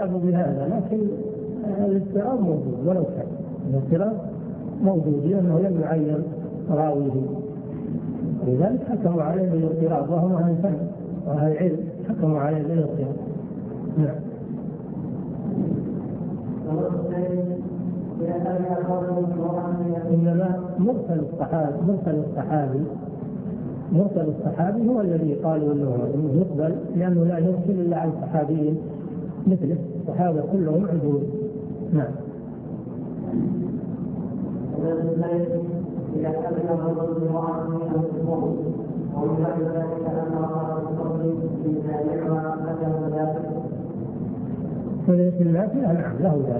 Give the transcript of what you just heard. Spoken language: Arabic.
لعبوا بهذا، لكن الاضطراب موجود ولو كان الاضطراب موجود لأنه لم يعين راويه، لذلك حكموا عليه بالاضطراب وهم أهل فن وأهل علم، حكموا عليه بالاضطراب. نعم. إنما مرسل الصحابي هو الذي قالوا إنه يقبل، لأنه لا يرسل إلا عن صحابي مثله، الصحابة كلهم عدول. نعم. فليس الناس نعم له ذلك.